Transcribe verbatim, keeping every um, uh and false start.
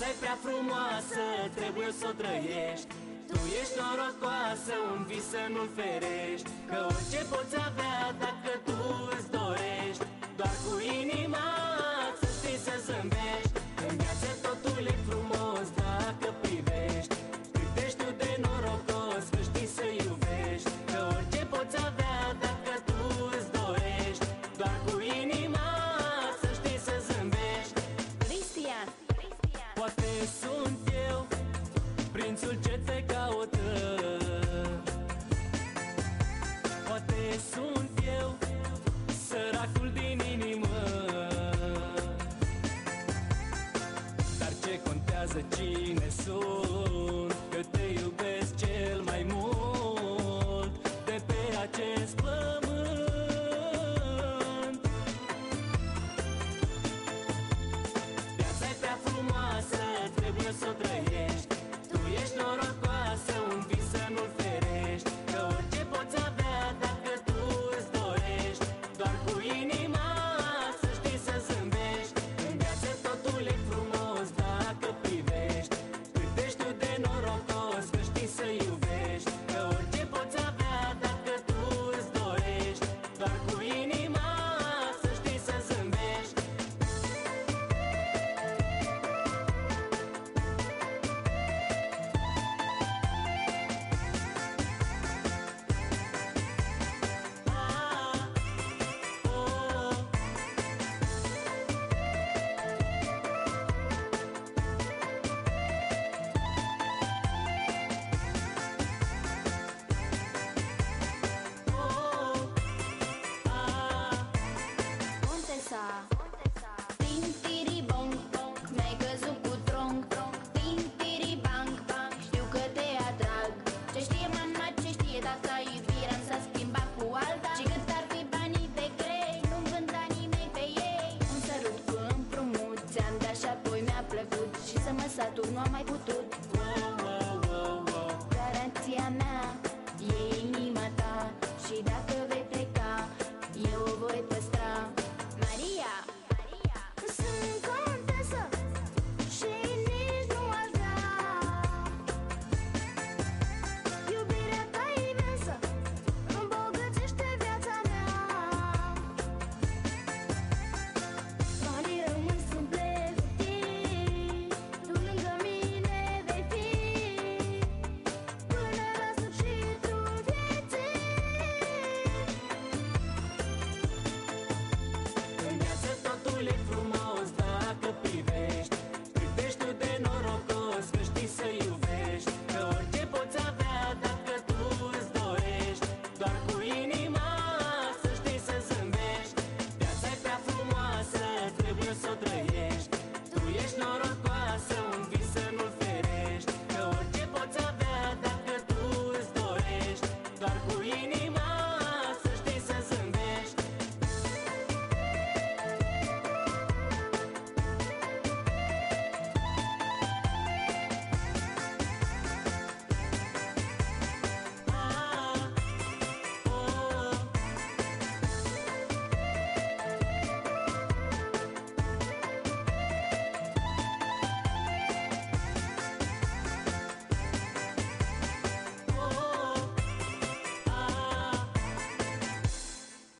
Viața-i prea frumoasă, trebuie să o trăiești. Tu ești norocoasă, un vis să nu-l ferești. Că orice poți avea dacă tu îți dorești. Doar cu inima să știi să zâmbești. În viață totul e frumos dacă privești. Cât ești tu de norocos, că știi să iubești. Că orice poți avea dacă tu îți dorești. Doar cu inima să știi să zâmbești. Cristian, Poate sunt eu prințul ce te caută. Poate sunt eu săracul din inimă. Dar ce contează cine sunt, că te iubesc cel mai mult de pe acest pământ. Viața-i prea frumoasă, trebuie să o trăiești. Tu ești norocoasă, un vis să nu-l ferești. Că orice poți avea dacă tu îți dorești. Doar cu inima să știi să zâmbești. În viață totul e frumos dacă privești. Cât ești tu de norocos, că știi să iubești. Că orice poți avea dacă tu îți dorești. Doar cu inima să știi să zâmbești. Contesa, Tintiri-bong, mi-ai căzut cu tronc. Tintiri-bang, știu că te atrag. Ce știe mama, ce știe tata, iubirea s-a schimbat cu alta. Și cât ar fi banii de grei, nu-mi vânda nimeni pe ei. Un sărut cu împrumut, ți-am dat și apoi mi-a plăcut. Și să mă satur nu am mai putut.